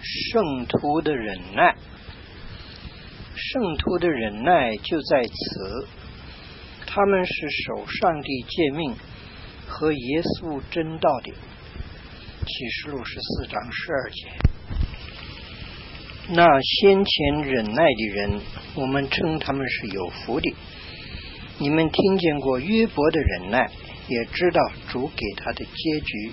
圣徒的忍耐，圣徒的忍耐就在此，他们是守上帝诫命和耶稣真道的。启示录14章12节。那先前忍耐的人，我们称他们是有福的。你们听见过约伯的忍耐，也知道主给他的结局。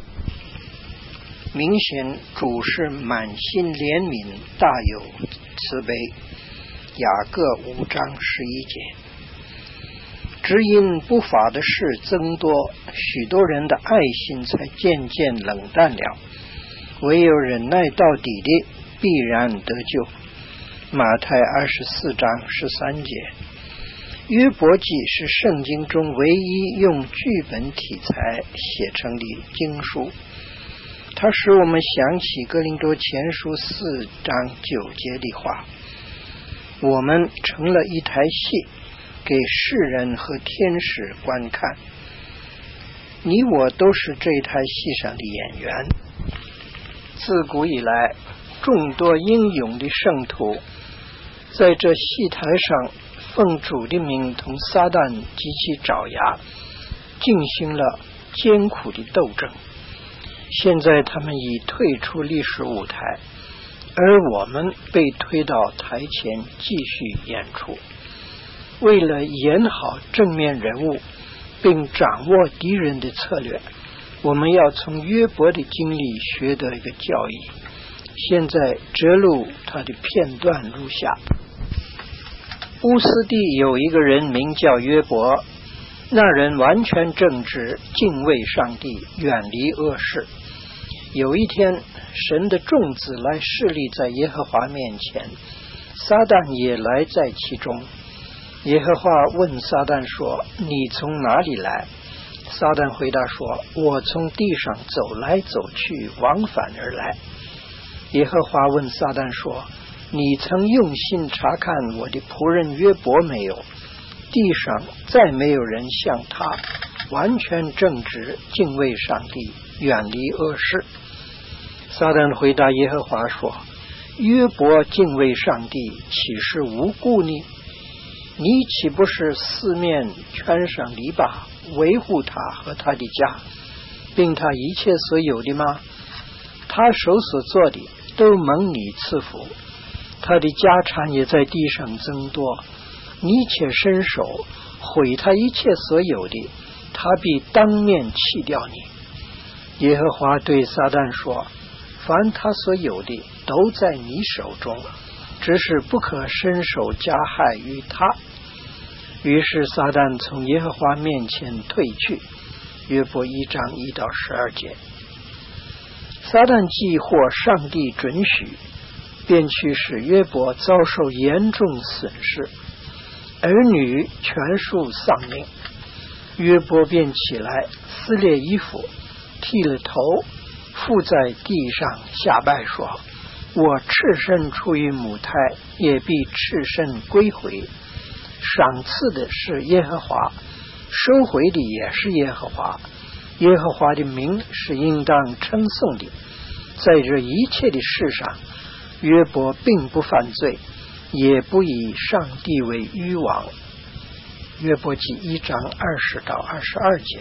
明显主是满心怜悯，大有慈悲。雅各5章11节。只因不法的事增多，许多人的爱心才渐渐冷淡了。唯有忍耐到底的，必然得救。马太24章13节。约伯记是圣经中唯一用剧本题材写成的经书，它使我们想起哥林多前书4章9节的话：我们成了一台戏，给世人和天使观看。你我都是这台戏上的演员。自古以来，众多英勇的圣徒在这戏台上奉主的名同撒旦及其爪牙进行了艰苦的斗争。现在他们已退出历史舞台，而我们被推到台前继续演出。为了演好正面人物并掌握敌人的策略，我们要从约伯的经历学得一个教义。现在摘录他的片段如下：乌斯地有一个人名叫约伯，那人完全正直，敬畏上帝，远离恶事。有一天，神的众子来侍立在耶和华面前，撒旦也来在其中。耶和华问撒旦说：你从哪里来？撒旦回答说：我从地上走来走去，往返而来。耶和华问撒旦说：你曾用心查看我的仆人约伯没有？地上再没有人像他，完全正直，敬畏上帝，远离恶事。撒旦回答耶和华说：约伯敬畏上帝，岂是无故呢？你岂不是四面圈上篱笆，维护他和他的家，并他一切所有的吗？他手所做的都蒙你赐福，他的家产也在地上增多。你且伸手毁他一切所有的，他必当面弃掉你。耶和华对撒旦说：凡他所有的都在你手中，只是不可伸手加害于他。于是撒旦从耶和华面前退去。约伯1章1到12节。撒旦既获上帝准许，便去使约伯遭受严重损失，儿女全数丧命。约伯便起来，撕裂衣服，剃了头，伏在地上下拜说：我赤身出于母胎，也必赤身归回。赏赐的是耶和华，收回的也是耶和华。耶和华的名是应当称颂的。在这一切的事上，约伯并不犯罪，也不以上帝为愚妄。约伯记1章20到22节。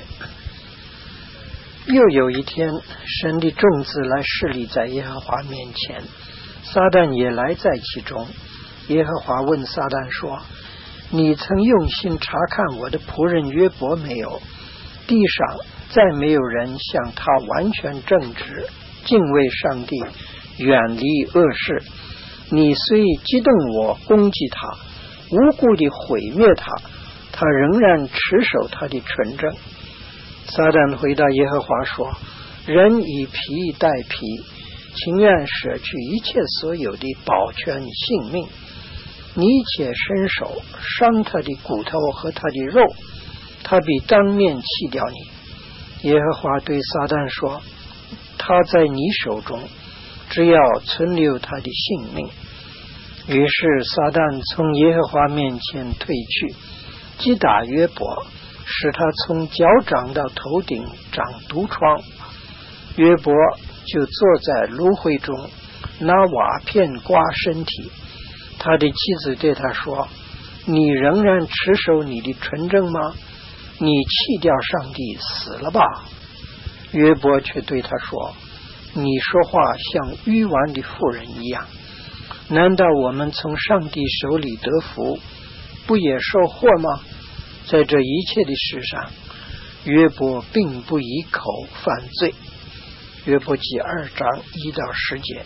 又有一天，神的众子来侍立在耶和华面前，撒旦也来在其中。耶和华问撒旦说：你曾用心查看我的仆人约伯没有？地上再没有人像他完全正直，敬畏上帝，远离恶事。你虽激动我攻击他，无故地毁灭他，他仍然持守他的纯正。撒旦回答耶和华说：人以皮代皮，情愿舍去一切所有的，保全性命。你且伸手伤他的骨头和他的肉，他必当面弃掉你。耶和华对撒旦说：他在你手中，只要存留他的性命。于是撒旦从耶和华面前退去，击打约伯，使他从脚掌到头顶长毒疮。约伯就坐在炉灰中， 拿瓦片刮身体。他的妻子对他说：你仍然持守你的纯正吗？你弃掉上帝死了吧？约伯却对他说：你说话像愚顽的妇人一样，难道我们从上帝手里得福，不也受祸吗？在这一切的事上，约伯并不以口犯罪。约伯记2章1到10节。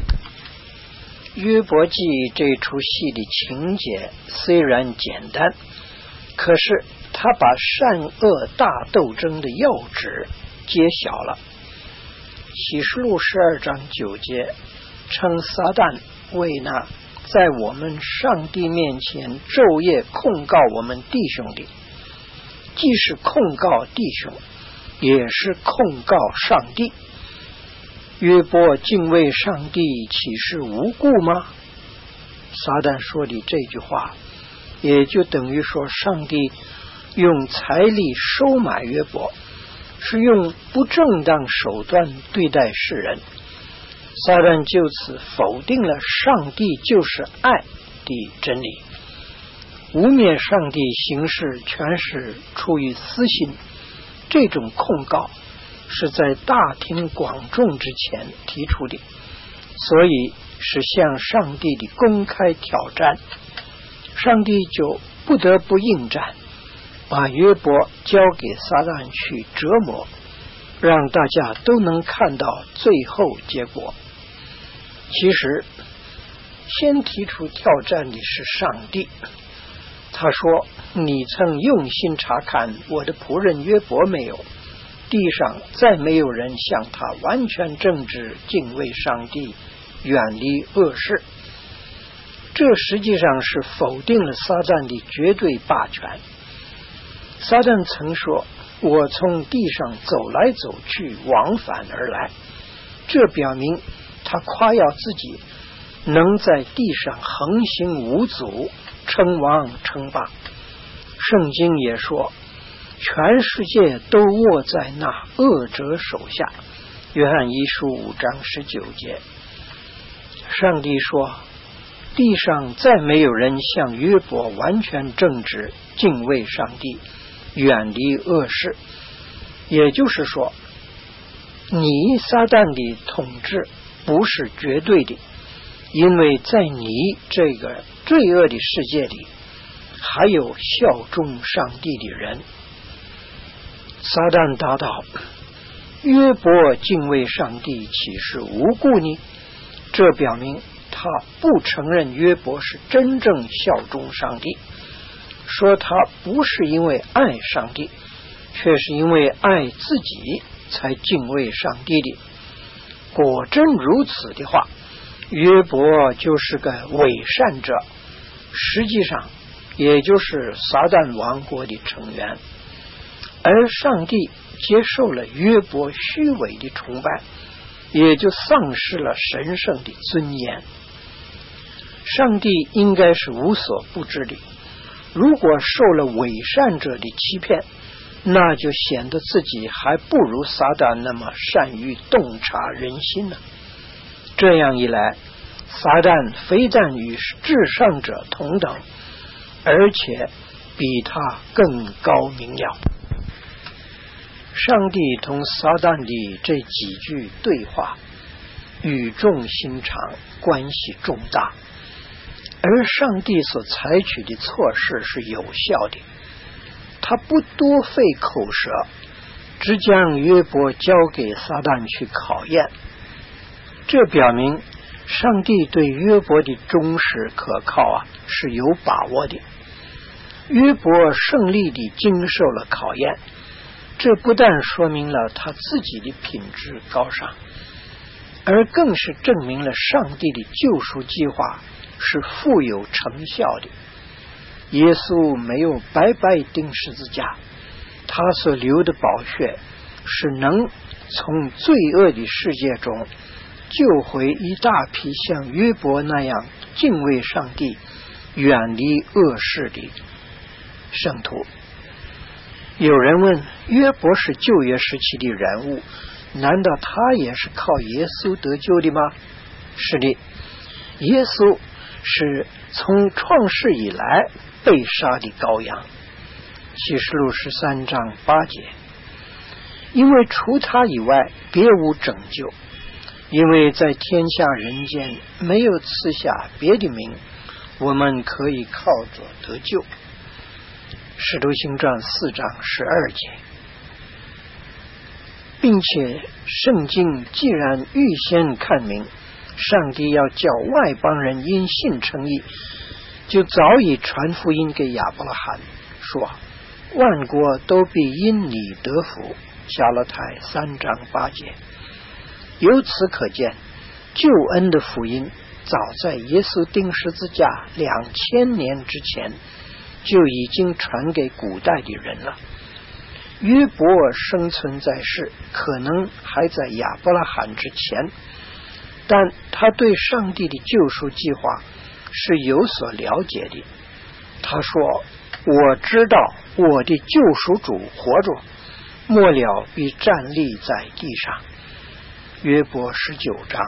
约伯记这出戏的情节虽然简单，可是他把善恶大斗争的要旨揭晓了。启示录12章9节称撒旦为那在我们上帝面前昼夜控告我们弟兄的，既是控告弟兄，也是控告上帝。约伯敬畏上帝岂是无故吗？撒旦说的这句话，也就等于说上帝用财力收买约伯，是用不正当手段对待世人。撒旦就此否定了上帝就是爱的真理，污蔑上帝行事全是出于私心。这种控告是在大庭广众之前提出的，所以是向上帝的公开挑战。上帝就不得不应战，把约伯交给撒旦去折磨，让大家都能看到最后结果。其实先提出挑战的是上帝，他说：你曾用心查看我的仆人约伯没有？地上再没有人像他完全正直，敬畏上帝，远离恶事。这实际上是否定了撒旦的绝对霸权。撒旦曾说：我从地上走来走去，往返而来。这表明他夸耀自己能在地上横行无阻，称王称霸。圣经也说，全世界都握在那恶者手下。约翰一书5章19节。上帝说，地上再没有人像约伯完全正直，敬畏上帝，远离恶事。也就是说，你撒旦的统治不是绝对的，因为在你这个罪恶的世界里，还有效忠上帝的人。撒旦答道：约伯敬畏上帝岂是无故呢？这表明他不承认约伯是真正效忠上帝，说他不是因为爱上帝，却是因为爱自己才敬畏上帝的。果真如此的话，约伯就是个伪善者，实际上也就是撒旦王国的成员。而上帝接受了约伯虚伪的崇拜，也就丧失了神圣的尊严。上帝应该是无所不知的，如果受了伪善者的欺骗，那就显得自己还不如撒旦那么善于洞察人心呢。这样一来，撒旦非但与至上者同等，而且比他更高明了。上帝同撒旦的这几句对话语重心长，关系重大，而上帝所采取的措施是有效的。他不多费口舌，只将约伯交给撒旦去考验。这表明上帝对约伯的忠实可靠是有把握的。约伯胜利地经受了考验，这不但说明了他自己的品质高尚，而更是证明了上帝的救赎计划是富有成效的。耶稣没有白白钉十字架，他所流的宝血是能从罪恶的世界中救回一大批像约伯那样敬畏上帝、远离恶事的圣徒。有人问，约伯是旧约时期的人物，难道他也是靠耶稣得救的吗？ 是的，耶稣是从创世以来被杀的羔羊。启示录13章8节，因为除他以外别无拯救，因为在天下人间没有赐下别的名，我们可以靠着得救。使徒行传4章12节。并且圣经既然预先看明上帝要叫外邦人因信称义，就早已传福音给亚伯拉罕，说万国都必因你得福。加拉太3章8节。由此可见，救恩的福音早在耶稣钉十字架2000年之前就已经传给古代的人了。约伯生存在世，可能还在亚伯拉罕之前，但他对上帝的救赎计划是有所了解的。他说，我知道我的救赎主活着，末了必站立在地上。约伯19章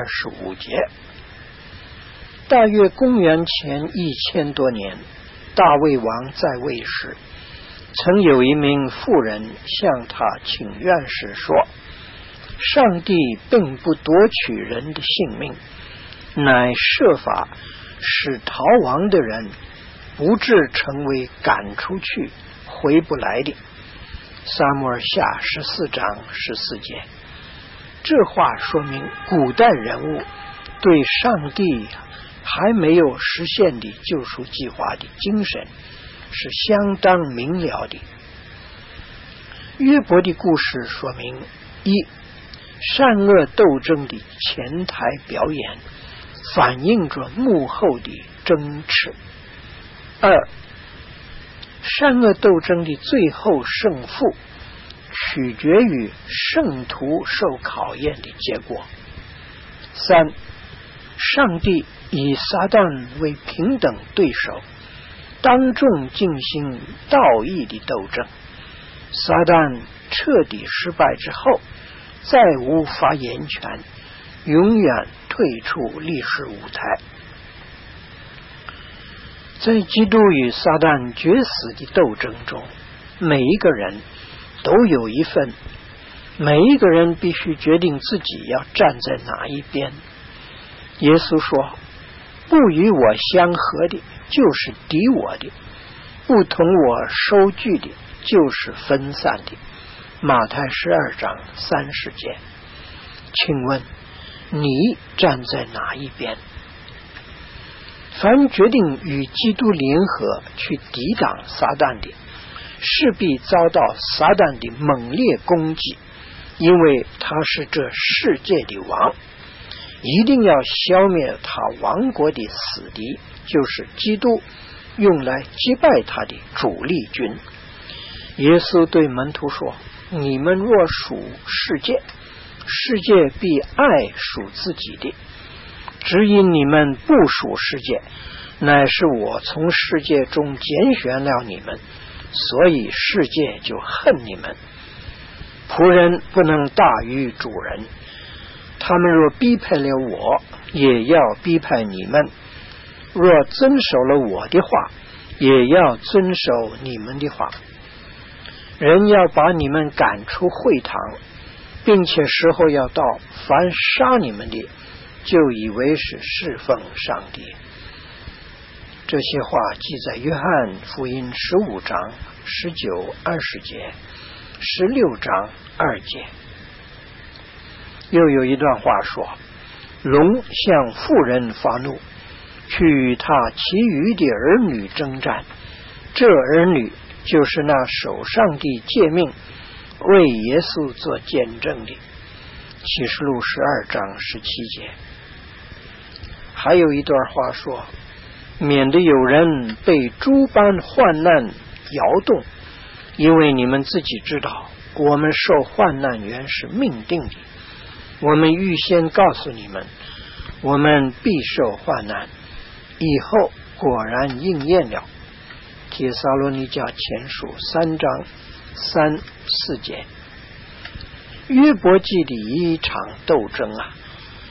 25节。大约公元前1000多年，大卫王在位时，曾有一名妇人向他请愿时说，上帝并不夺取人的性命，乃设法使逃亡的人不致成为赶出去回不来的。撒母耳下14章14节。这话说明古代人物对上帝还没有实现的救赎计划的精神是相当明了的。约伯的故事说明：一、善恶斗争的前台表演反映着幕后的争持；二、善恶斗争的最后胜负取决于圣徒受考验的结果；三、上帝以撒旦为平等对手，当众进行道义的斗争。撒旦彻底失败之后，再无发言权，永远退出历史舞台。在基督与撒旦决死的斗争中，每一个人都有一份，每一个人必须决定自己要站在哪一边。耶稣说，不与我相合的就是敌我的，不同我收据的就是分散的。马太12章30节。请问你站在哪一边？凡决定与基督联合去抵挡撒旦的，势必遭到撒旦的猛烈攻击，因为他是这世界的王，一定要消灭他王国的死敌，就是基督用来击败他的主力军。耶稣对门徒说，你们若属世界，世界必爱属自己的，只因你们不属世界，乃是我从世界中拣选了你们，所以世界就恨你们。仆人不能大于主人，他们若逼迫了我，也要逼迫你们；若遵守了我的话，也要遵守你们的话。人要把你们赶出会堂，并且时候要到，凡杀你们的，就以为是侍奉上帝。这些话记在约翰福音15章19、20节，16章2节。又有一段话说，龙向妇人发怒，去与他其余的儿女征战，这儿女就是那守上帝诫命为耶稣做见证的。启示录12章17节。还有一段话说，免得有人被诸般患难摇动，因为你们自己知道，我们受患难原是命定的。我们预先告诉你们，我们必受患难，以后果然应验了。帖撒罗尼迦前书3章3、4节。约伯记的一场斗争啊，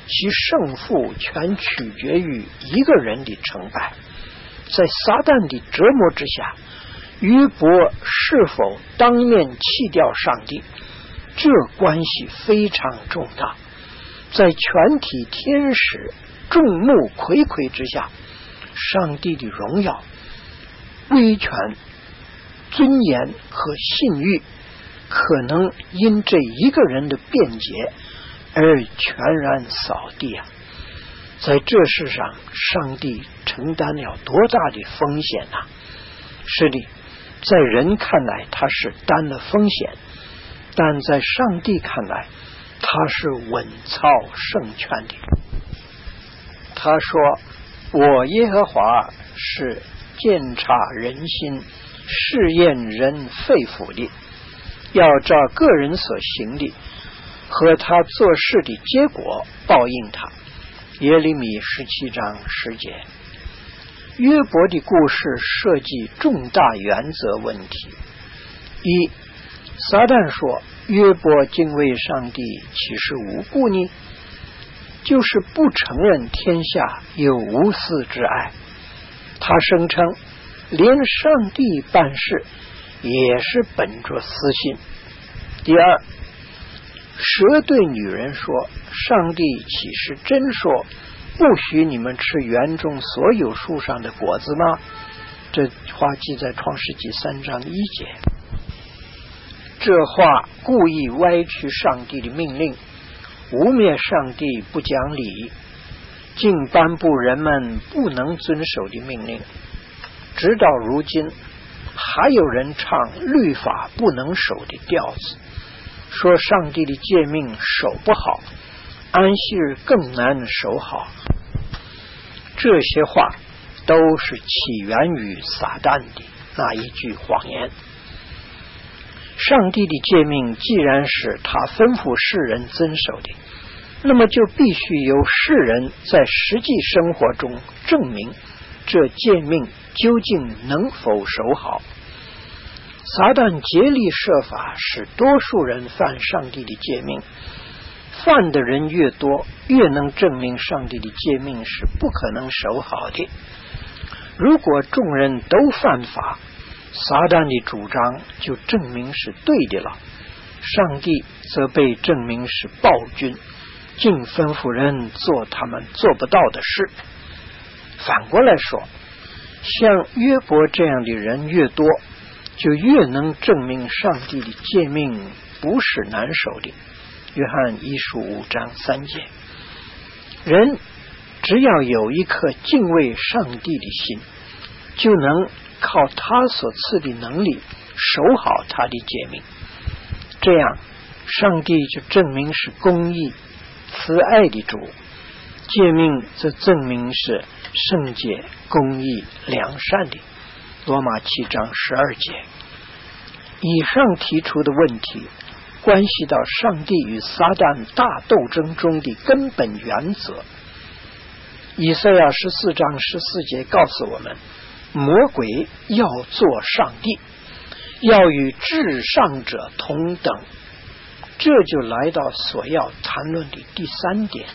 其胜负全取决于一个人的成败。在撒旦的折磨之下，约伯是否当面弃掉上帝，这关系非常重大。在全体天使众目睽睽之下，上帝的荣耀、威权、尊严和信誉可能因这一个人的辩解而全然扫地啊！在这世上，上帝承担了多大的风险啊！是的，在人看来他是担了风险，但在上帝看来他是稳操胜券的。他说：我耶和华是鉴察人心、试验人肺腑的，要照个人所行的和他做事的结果报应他。耶利米17章10节。约伯的故事涉及重大原则问题。一，撒旦说约伯敬畏上帝岂是无故呢？就是不承认天下有无私之爱。他声称连上帝办事也是本着私心。第二，蛇对女人说：上帝岂是真说不许你们吃园中所有树上的果子吗？这话记在创世纪3章1节。这话故意歪曲上帝的命令，污蔑上帝不讲理，竟颁布人们不能遵守的命令。直到如今，还有人唱律法不能守的调子，说上帝的诫命守不好，安息日更难守好。这些话都是起源于撒旦的那一句谎言。上帝的诫命既然是他吩咐世人遵守的，那么就必须由世人在实际生活中证明这诫命究竟能否守好。撒旦竭力设法使多数人犯上帝的诫命，犯的人越多，越能证明上帝的诫命是不可能守好的。如果众人都犯法，撒旦的主张就证明是对的了，上帝则被证明是暴君，竟吩咐人做他们做不到的事。反过来说，像约伯这样的人越多，就越能证明上帝的诫命不是难守的。约翰一书5章3节。人只要有一颗敬畏上帝的心，就能靠他所赐的能力守好他的诫命，这样上帝就证明是公义慈爱的主，诫命则证明是圣洁公义良善的。罗马7章12节。以上提出的问题关系到上帝与撒旦大斗争中的根本原则。以赛亚14章14节告诉我们，魔鬼要做上帝，要与至上者同等。这就来到所要谈论的第3点。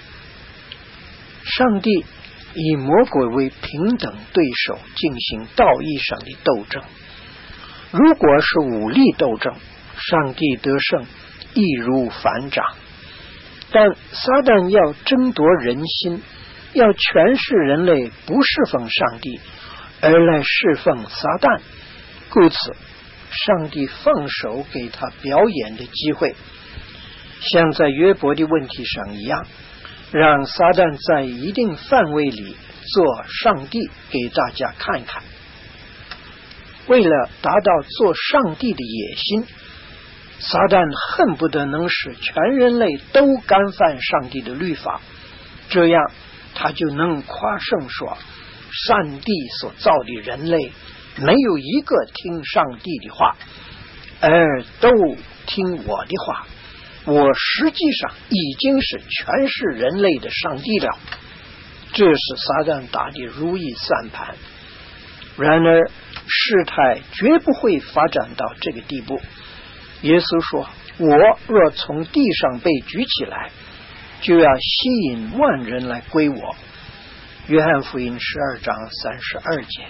上帝以魔鬼为平等对手进行道义上的斗争。如果是武力斗争，上帝得胜易如反掌，但撒旦要争夺人心，要诠释人类不侍奉上帝，而来侍奉撒旦，故此上帝放手给他表演的机会，像在约伯的问题上一样，让撒旦在一定范围里做上帝给大家看看。为了达到做上帝的野心，撒旦恨不得能使全人类都干犯上帝的律法，这样他就能夸胜说，上帝所造的人类没有一个听上帝的话，而都听我的话，我实际上已经是全是人类的上帝了。这是撒旦打的如意算盘。然而事态绝不会发展到这个地步。耶稣说，我若从地上被举起来， 就要吸引万人来归我。约翰福音12章32节。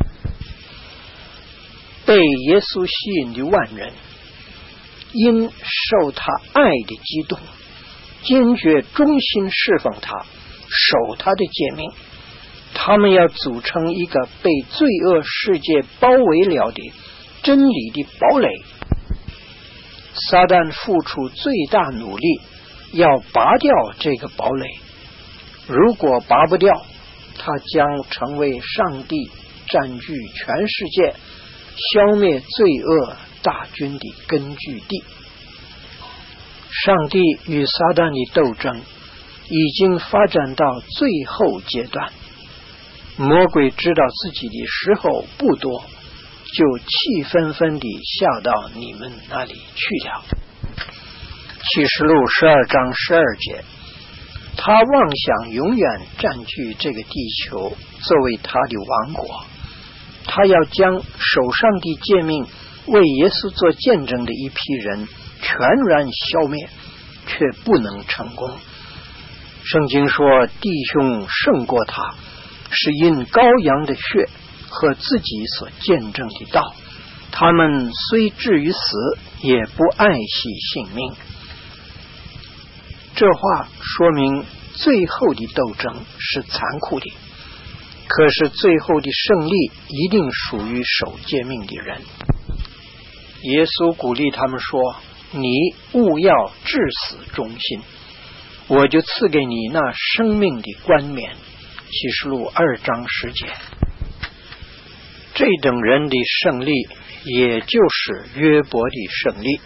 被耶稣吸引的万人，因受他爱的激动，坚决忠心侍奉他，守他的诫命。他们要组成一个被罪恶世界包围了的真理的堡垒。撒旦付出最大努力要拔掉这个堡垒，如果拔不掉，他将成为上帝占据全世界、消灭罪恶大军的根据地。上帝与撒旦的斗争已经发展到最后阶段，魔鬼知道自己的时候不多，就气愤愤地下到你们那里去了。启示录12章12节，他妄想永远占据这个地球作为他的王国，他要将手上的诫命为耶稣做见证的一批人全然消灭，却不能成功。圣经说弟兄胜过他，是因羔羊的血和自己所见证的道，他们虽至于死，也不爱惜性命。这话说明最后的斗争是残酷的，可是最后的胜利一定属于守诫命的人。耶稣鼓励他们说，你务要至死忠心，我就赐给你那生命的冠冕。启示录2章10节。这等人的胜利也就是约伯的胜利。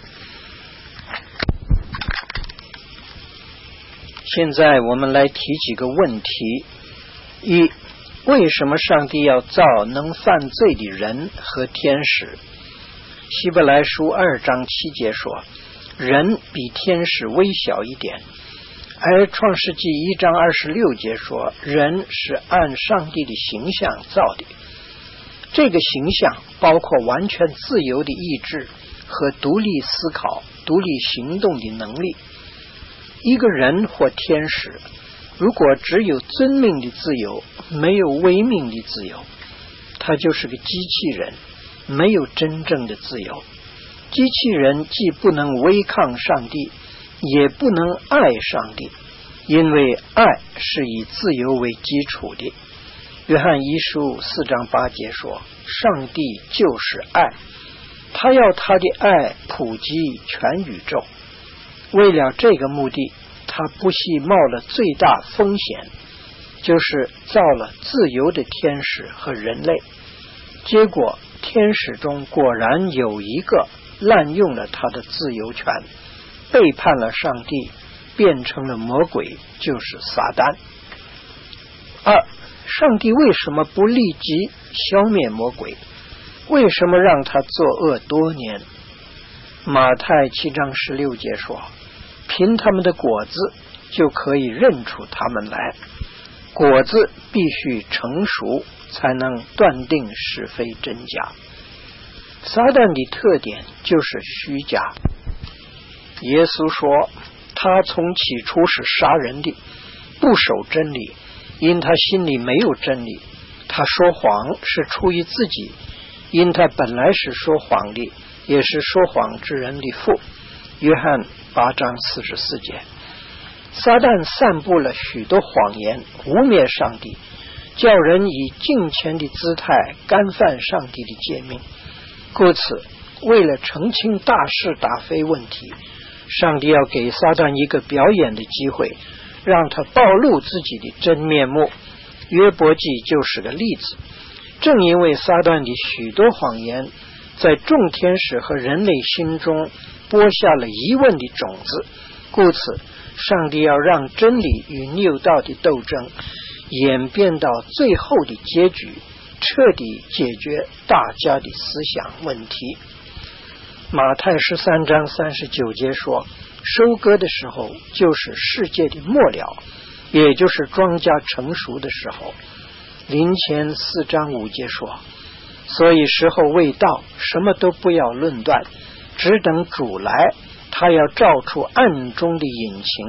现在我们来提几个问题：一、为什么上帝要造能犯罪的人和天使？希伯来书2章7节说，人比天使微小一点，而创世纪1章26节说，人是按上帝的形象造的。这个形象包括完全自由的意志和独立思考、独立行动的能力。一个人或天使如果只有遵命的自由，没有违命的自由，他就是个机器人，没有真正的自由。机器人既不能违抗上帝，也不能爱上帝，因为爱是以自由为基础的。约翰一书4章8节说，上帝就是爱，他要他的爱普及全宇宙。为了这个目的，他不惜冒了最大风险，就是造了自由的天使和人类。结果天使中果然有一个滥用了他的自由权，背叛了上帝，变成了魔鬼，就是撒旦。二、上帝为什么不立即消灭魔鬼？为什么让他作恶多年？马太7章16节说，凭他们的果子就可以认出他们来，果子必须成熟才能断定是非真假。撒旦的特点就是虚假。耶稣说，他从起初是杀人的，不守真理，因他心里没有真理。他说谎是出于自己，因他本来是说谎的，也是说谎之人的父。约翰8章44节。撒旦散布了许多谎言，污蔑上帝，叫人以敬虔的姿态干犯上帝的诫命。故此，为了澄清大是大非问题，上帝要给撒旦一个表演的机会，让他暴露自己的真面目。约伯记就是个例子。正因为撒旦的许多谎言在众天使和人类心中播下了疑问的种子，故此上帝要让真理与谬道的斗争演变到最后的结局，彻底解决大家的思想问题。马太13章39节说，收割的时候就是世界的末了，也就是庄稼成熟的时候。林前4章5节说，所以时候未到，什么都不要论断，只等主来，他要照出暗中的隐情，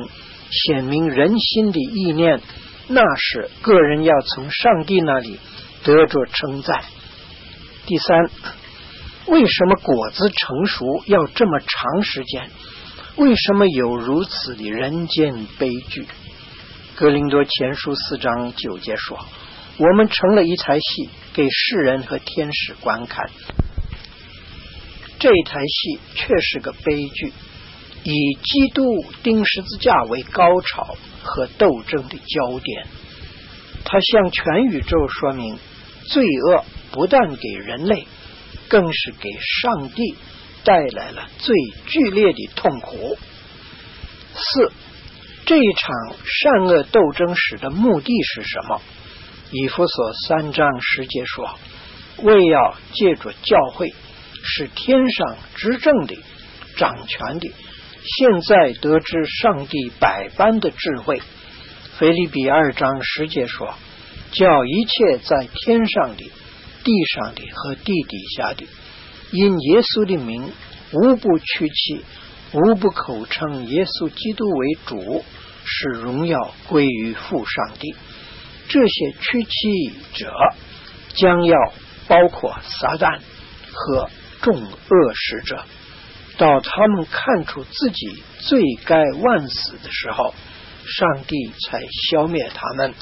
显明人心的意念，那时个人要从上帝那里得着称赞。第三，为什么果子成熟要这么长时间？为什么有如此的人间悲剧？哥林多前书4章9节说，我们成了一台戏，给世人和天使观看。这台戏却是个悲剧，以基督钉十字架为高潮和斗争的焦点。它向全宇宙说明，罪恶不但给人类，更是给上帝带来了最剧烈的痛苦。4. 这一场善恶斗争史的目的是什么？以弗所3章10节说，为要借着教会使天上执政的掌权的现在得知上帝百般的智慧。腓立比2章10节说，叫一切在天上的地上的和地底下的因耶稣的名无不屈膝，无不口称耶稣基督为主，使荣耀归于父上帝。这些屈膝者将要包括撒旦和众恶使者，到他们看出自己罪该万死的时候，上帝才消灭他们。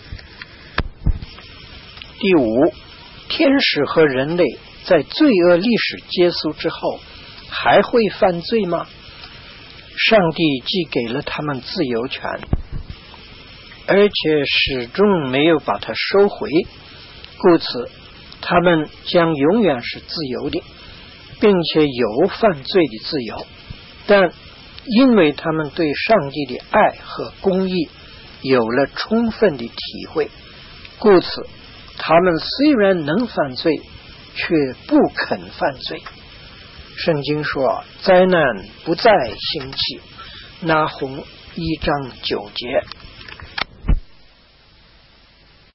第5，天使和人类在罪恶历史结束之后还会犯罪吗？上帝既给了他们自由权，而且始终没有把它收回，故此他们将永远是自由的，并且有犯罪的自由。但因为他们对上帝的爱和公义有了充分的体会，故此他们虽然能犯罪，却不肯犯罪。圣经说，灾难不再兴起。拿红1章9节。